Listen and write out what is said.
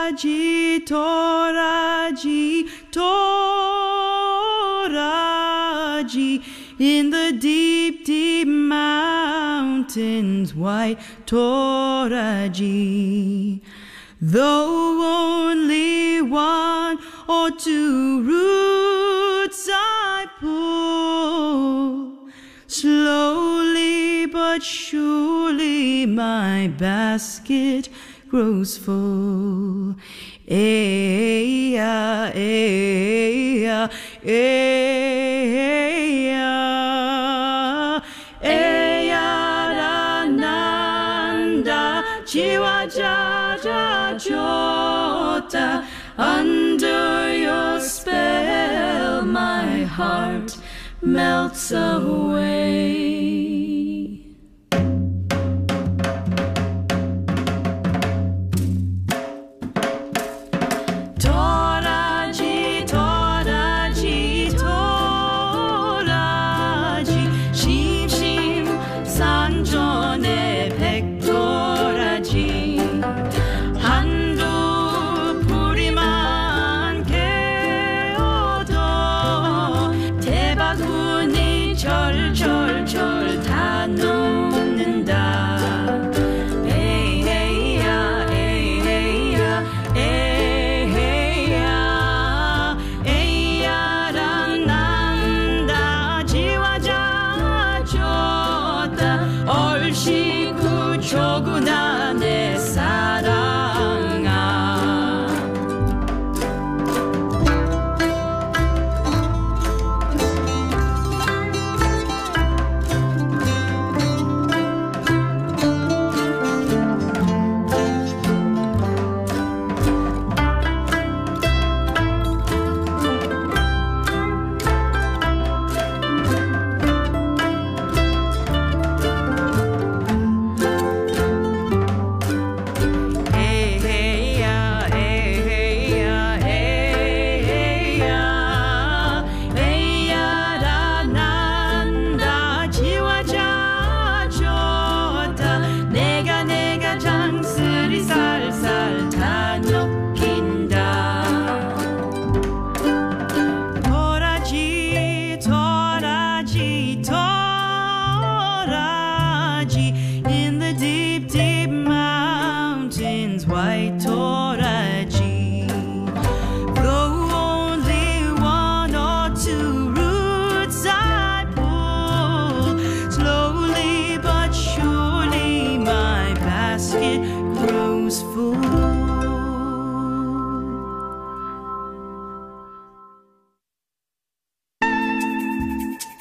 Toraji, Toraji, Toraji, in the deep, deep mountains, white Toraji. Though only one or two roots I pull, slowly but surely my basket grows full. Eya, eya, eya, eya-da-nanda, jiwa-ja-ja-jota. Under your spell my heart melts away.